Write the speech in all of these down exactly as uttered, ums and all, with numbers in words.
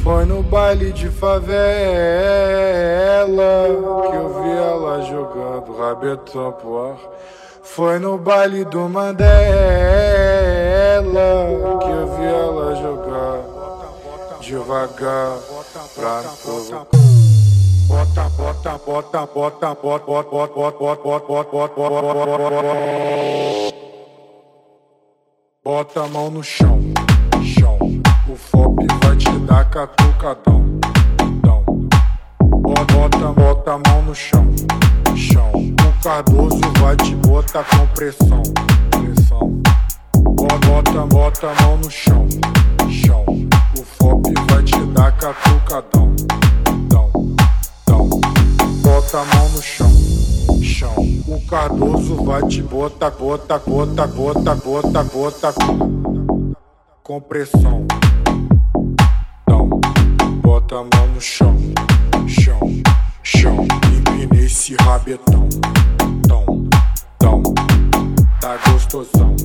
Foi no baile de favela que eu vi ela jogando rabetão pro ar. Foi no baile do Mandela que eu vi ela jogar devagar pra provocar. Bota, bota, bota, bota, bota, bota, bota, bota, bota, bota, bota a mão no chão, chão. O F O P vai te dar catucadão, dão. Bota, bota a mão no chão, chão. O Cardoso vai te botar com pressão, pressão. Bota, bota a mão no chão, chão. O F O P vai te dar catucadão, dão, dão. Bota a mão no chão, chão. O Cardoso vai te botar, bota, bota, bota, bota, bota com pressão. Bota a mão no chão, chão, chão. Empina esse rabetão, tão, tão. Tá gostosão.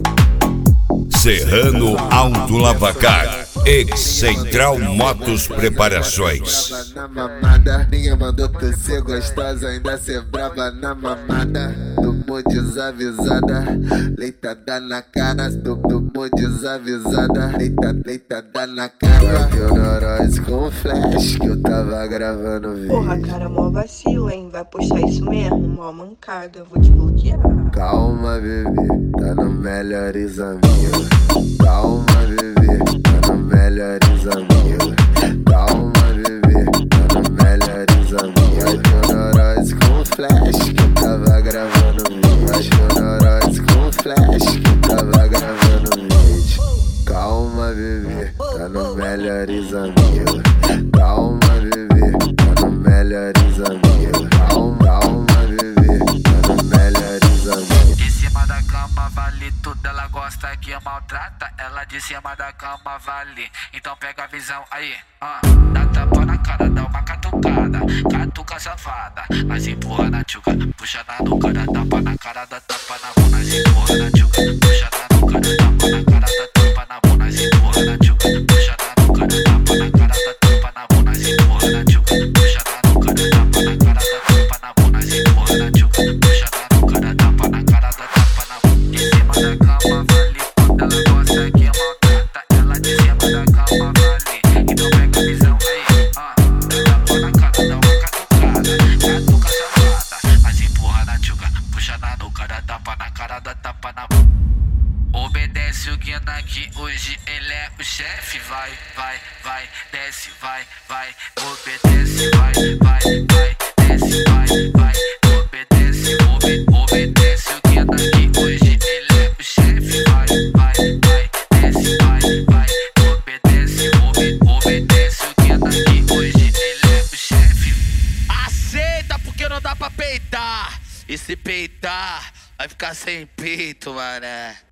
Serrano Alto Lavacar, Excentral Motos Preparações. Na mamada, ninguém mandou tu ser gostosa, ainda ser brava na mamada. Tomou desavisada, leitada na cara. Tomou desavisada, leita, leitada na cara. Teu neurose com flash que eu tava gravando vídeo. Porra, cara, mó vacilo, hein? Vai puxar isso mesmo, mó mancada, eu vou te bloquear. Calma, bebê, tá no melhores amigos. Calma, bebê, tá no melhores amigos. Calma, bebê, tá no melhores amigos. Teu neurose com flash que eu tava gravando vídeo. Teu neurose com flash que eu tava gravando vídeo. Calma, bebê, tá no melhores amigos. Calma, bebê, tá no melhores amigos. Calma, calma, bebê, tá no melhores amigos. De cima da cama vale tudo, ela gosta que maltrata. Ela de cima da cama vale, então pega a visão aí, ah. Dá tapa na cara, dá uma catucada, catuca safada. Mas empurra na tchuca, puxa na nuca, dá tapa na cara, dá tapa na mão. Mas empurra na tchuca, puxa na nuca, dá tapa na cara, dá tapa na mão. Mas empurra na tchuca, puxa na nuca, dá tapa na cara, dá tapa na mão. Mas empurra na tchuca, puxa na nuca, dá tapa na cara, dá tapa na mão. Mas empurra na tchuca, puxa na nuca, dá tapa na cara, dá tapa na mão. De cima da cama vale tudo, ela gosta que maltrata. Ela de cima da cama vale, então pega a visão aí, ah. Dá tapa na cara, dá uma catucada, catuca safada. Mas empurra na tchuca, puxa na nuca, dá tapa na cara, dá tapa na mão. Obedece o Guina que hoje ele é o chefe. Vai, vai, vai, desce, vai, vai. Obedece, vai, vai, vai, desce, vai, vai. Obedece, obe, obedece o Guina que hoje ele é o chefe. Vai, vai, vai, desce, vai, vai. Obedece, obe, obedece o Guina que hoje ele é o chefe. Aceita porque não dá pra peitar. E se peitar, vai ficar sem peito, mané.